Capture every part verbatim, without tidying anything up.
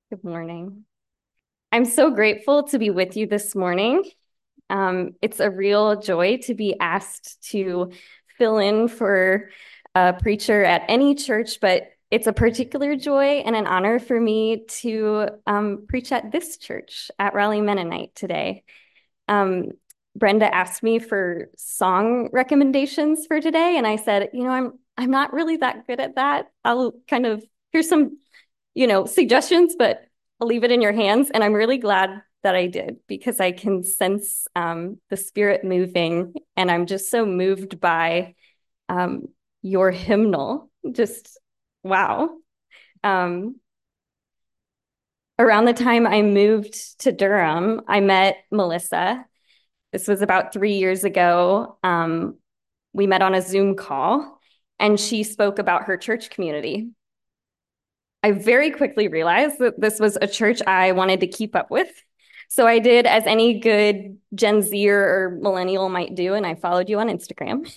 Good morning. I'm so grateful to be with you this morning. Um, it's a real joy to be asked to fill in for a preacher at any church, but it's a particular joy and an honor for me to um, preach at this church at Raleigh Mennonite today. Um, Brenda asked me for song recommendations for today, and I said, you know, I'm I'm not really that good at that. I'll kind of here's some you know, suggestions, but I'll leave it in your hands. And I'm really glad that I did because I can sense um, the spirit moving. And I'm just so moved by um, your hymnal. Just wow. Um, Around the time I moved to Durham, I met Melissa. This was about three years ago. Um, we met on a Zoom call, and she spoke about her church community. I very quickly realized that this was a church I wanted to keep up with. So I did as any good Gen Zer or millennial might do, and I followed you on Instagram.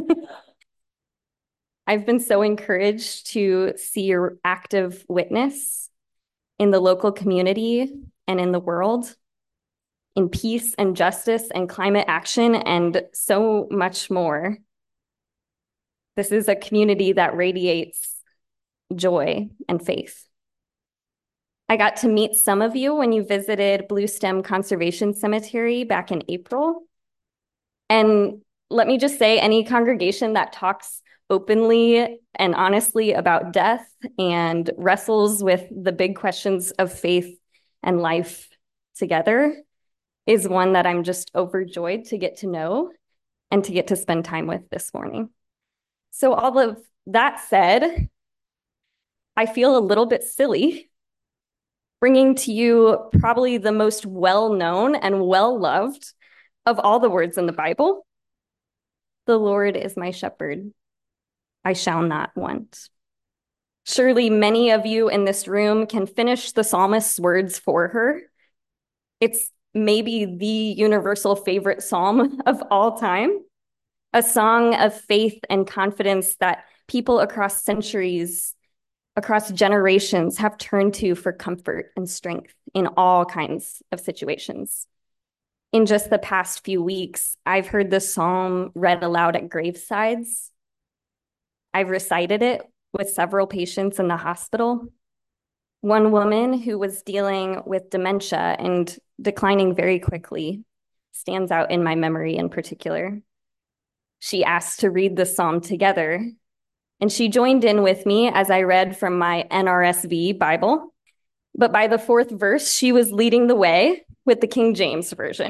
I've been so encouraged to see your active witness in the local community and in the world, in peace and justice and climate action, and so much more. This is a community that radiates joy and faith. I got to meet some of you when you visited Blue Stem Conservation Cemetery back in April. And let me just say, any congregation that talks openly and honestly about death and wrestles with the big questions of faith and life together is one that I'm just overjoyed to get to know and to get to spend time with this morning. So all of that said, I feel a little bit silly bringing to you probably the most well-known and well-loved of all the words in the Bible. The Lord is my shepherd. I shall not want. Surely many of you in this room can finish the psalmist's words for her. It's maybe the universal favorite psalm of all time, a song of faith and confidence that people across centuries, across generations have turned to for comfort and strength in all kinds of situations. In just the past few weeks, I've heard the psalm read aloud at gravesides. I've recited it with several patients in the hospital. One woman who was dealing with dementia and declining very quickly stands out in my memory in particular. She asked to read the psalm together, and she joined in with me as I read from my N R S V Bible. But by the fourth verse, she was leading the way with the King James Version.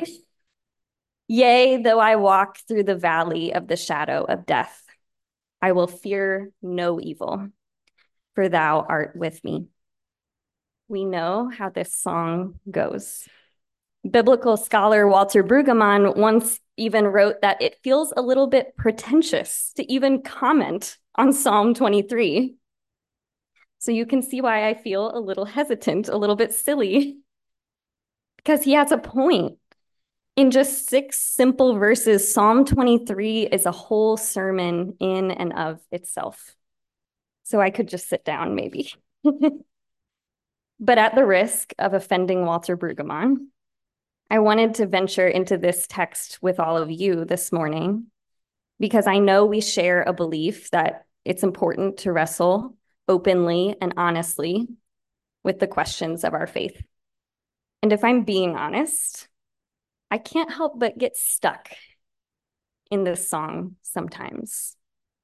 Yea, though I walk through the valley of the shadow of death, I will fear no evil, for thou art with me. We know how this song goes. Biblical scholar Walter Brueggemann once even wrote that it feels a little bit pretentious to even comment on Psalm twenty-three. So you can see why I feel a little hesitant, a little bit silly, because he has a point. In just six simple verses, Psalm twenty-three is a whole sermon in and of itself. So I could just sit down, maybe. But at the risk of offending Walter Brueggemann, I wanted to venture into this text with all of you this morning because I know we share a belief that it's important to wrestle openly and honestly with the questions of our faith. And if I'm being honest, I can't help but get stuck in this song sometimes.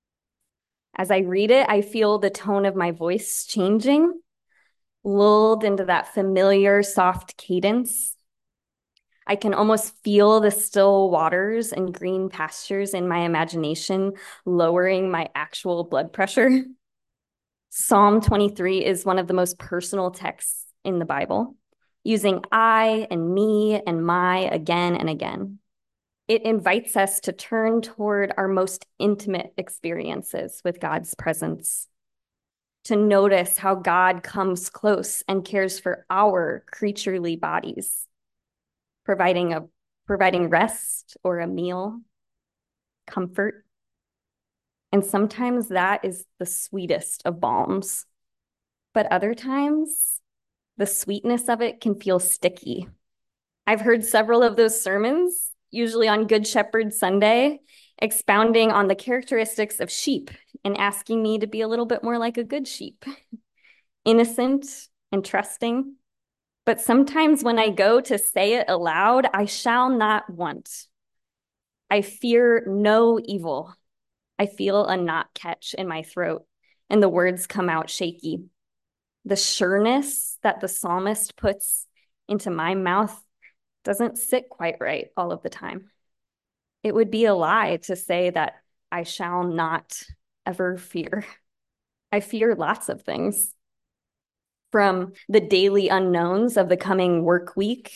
As I read it, I feel the tone of my voice changing, lulled into that familiar soft cadence. I can almost feel the still waters and green pastures in my imagination, lowering my actual blood pressure. Psalm twenty-three is one of the most personal texts in the Bible, using I and me and my again and again. It invites us to turn toward our most intimate experiences with God's presence, to notice how God comes close and cares for our creaturely bodies, providing a providing rest or a meal, comfort. And sometimes that is the sweetest of balms. But other times, The sweetness of it can feel sticky. I've heard several of those sermons, usually on Good Shepherd Sunday, expounding on the characteristics of sheep and asking me to be a little bit more like a good sheep, innocent and trusting. But sometimes when I go to say it aloud, I shall not want. I fear no evil. I feel a knot catch in my throat, and the words come out shaky. The sureness that the psalmist puts into my mouth doesn't sit quite right all of the time. It would be a lie to say that I shall not ever fear. I fear lots of things, from the daily unknowns of the coming work week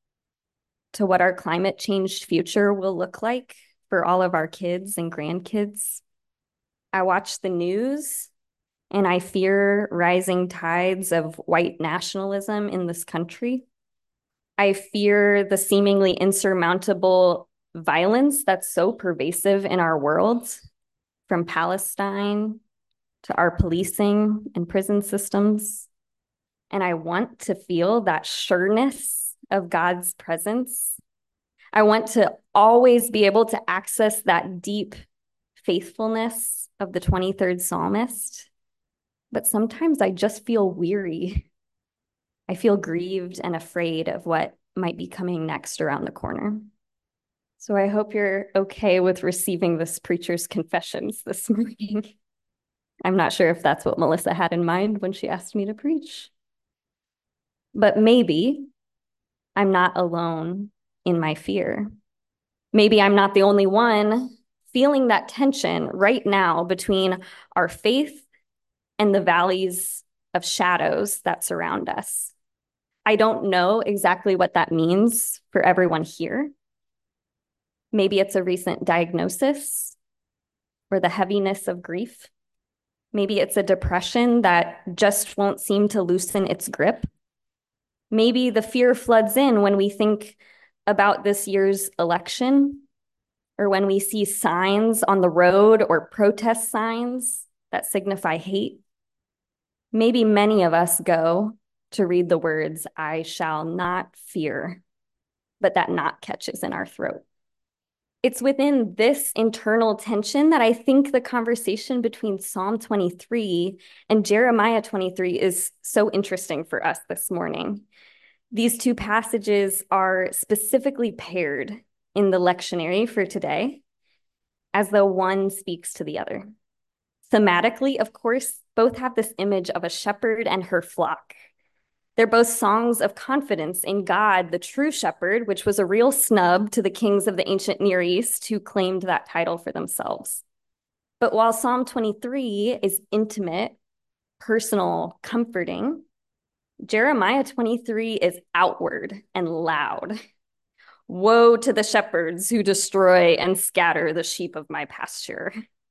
to what our climate changed future will look like for all of our kids and grandkids. I watch the news and I fear rising tides of white nationalism in this country. I fear the seemingly insurmountable violence that's so pervasive in our world, from Palestine to our policing and prison systems. And I want to feel that sureness of God's presence. I want to always be able to access that deep faithfulness of the twenty-third psalmist. But sometimes I just feel weary. I feel grieved and afraid of what might be coming next around the corner. So I hope you're okay with receiving this preacher's confessions this morning. I'm not sure if that's what Melissa had in mind when she asked me to preach. But maybe I'm not alone in my fear. Maybe I'm not the only one feeling that tension right now between our faith and the valleys of shadows that surround us. I don't know exactly what that means for everyone here. Maybe it's a recent diagnosis or the heaviness of grief. Maybe it's a depression that just won't seem to loosen its grip. Maybe the fear floods in when we think about this year's election, or when we see signs on the road or protest signs that signify hate. Maybe many of us go to read the words, I shall not fear, but that knot catches in our throat. It's within this internal tension that I think the conversation between Psalm twenty-three and Jeremiah twenty-three is so interesting for us this morning. These two passages are specifically paired in the lectionary for today, as though one speaks to the other. Thematically, of course, both have this image of a shepherd and her flock. They're both songs of confidence in God, the true shepherd, which was a real snub to the kings of the ancient Near East who claimed that title for themselves. But while Psalm twenty-three is intimate, personal, comforting, Jeremiah twenty-three is outward and loud. Woe to the shepherds who destroy and scatter the sheep of my pasture.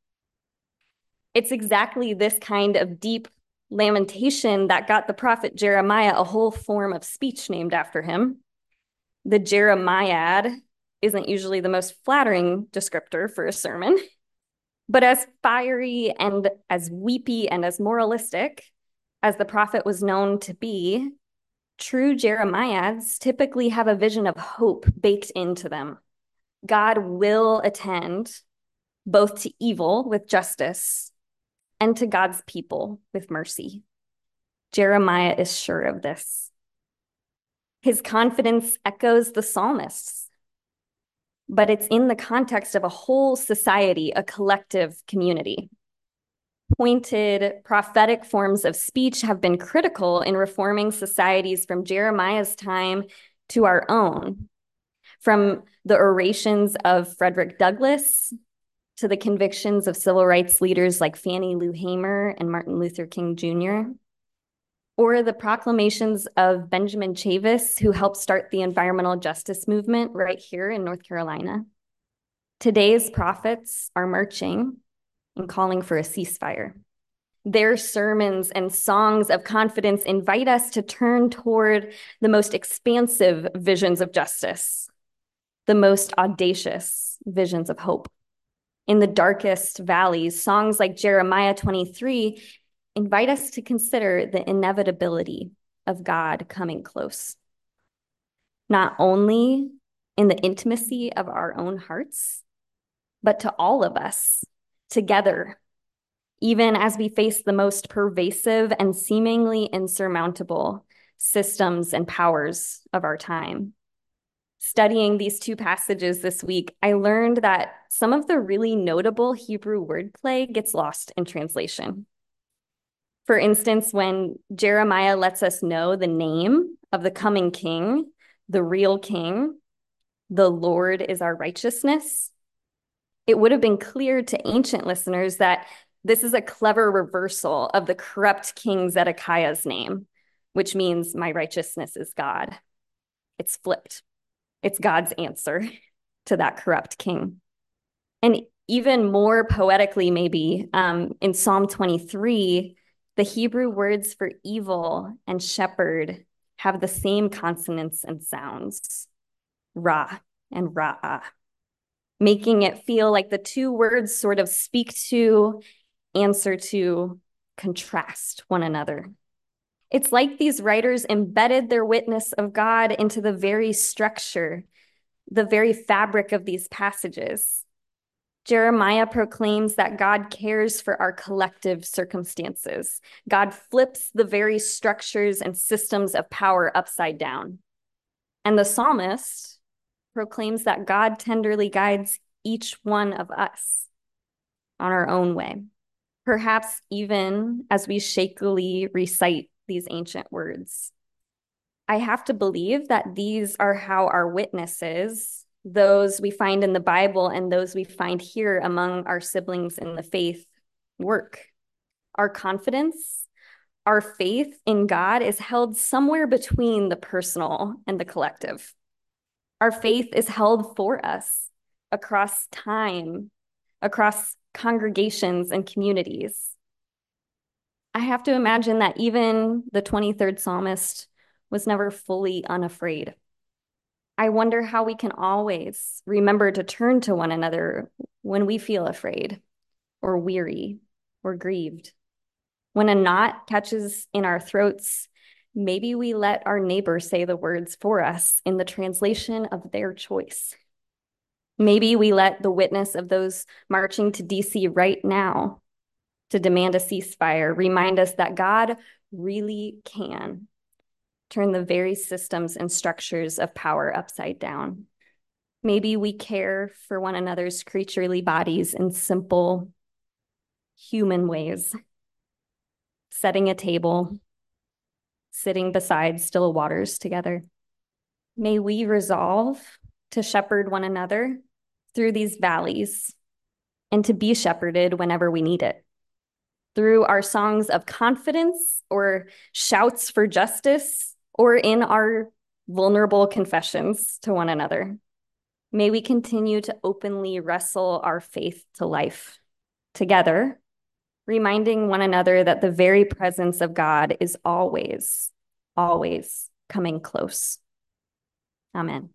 It's exactly this kind of deep lamentation that got the prophet Jeremiah a whole form of speech named after him. The Jeremiad isn't usually the most flattering descriptor for a sermon, but as fiery and as weepy and as moralistic as the prophet was known to be, true Jeremiads typically have a vision of hope baked into them. God will attend both to evil with justice and to God's people with mercy. Jeremiah is sure of this. His confidence echoes the psalmist's, but it's in the context of a whole society, a collective community. Pointed prophetic forms of speech have been critical in reforming societies from Jeremiah's time to our own, from the orations of Frederick Douglass to the convictions of civil rights leaders like Fannie Lou Hamer and Martin Luther King Junior, or the proclamations of Benjamin Chavis, who helped start the environmental justice movement right here in North Carolina. Today's prophets are marching and calling for a ceasefire. Their sermons and songs of confidence invite us to turn toward the most expansive visions of justice, the most audacious visions of hope. In the darkest valleys, songs like Jeremiah twenty-three invite us to consider the inevitability of God coming close, not only in the intimacy of our own hearts, but to all of us together, even as we face the most pervasive and seemingly insurmountable systems and powers of our time. Studying these two passages this week, I learned that some of the really notable Hebrew wordplay gets lost in translation. For instance, when Jeremiah lets us know the name of the coming king, the real king, the Lord is our righteousness, it would have been clear to ancient listeners that this is a clever reversal of the corrupt King Zedekiah's name, which means my righteousness is God. It's flipped. It's God's answer to that corrupt king. And even more poetically, maybe, um, in Psalm twenty-three, the Hebrew words for evil and shepherd have the same consonants and sounds, ra and ra'ah, making it feel like the two words sort of speak to, answer to, contrast one another. It's like these writers embedded their witness of God into the very structure, the very fabric of these passages. Jeremiah proclaims that God cares for our collective circumstances. God flips the very structures and systems of power upside down. And the psalmist proclaims that God tenderly guides each one of us on our own way. Perhaps even as we shakily recite these ancient words, I have to believe that these are how our witnesses, those we find in the Bible and those we find here among our siblings in the faith, work. Our confidence, our faith in God is held somewhere between the personal and the collective. Our faith is held for us across time, across congregations and communities. I have to imagine that even the twenty-third psalmist was never fully unafraid. I wonder how we can always remember to turn to one another when we feel afraid or weary or grieved. When a knot catches in our throats, maybe we let our neighbor say the words for us in the translation of their choice. Maybe we let the witness of those marching to D C right now to demand a ceasefire remind us that God really can turn the very systems and structures of power upside down. Maybe we care for one another's creaturely bodies in simple, human ways. Setting a table, sitting beside still waters together. May we resolve to shepherd one another through these valleys and to be shepherded whenever we need it. Through our songs of confidence or shouts for justice, or in our vulnerable confessions to one another. May we continue to openly wrestle our faith to life together, reminding one another that the very presence of God is always, always coming close. Amen.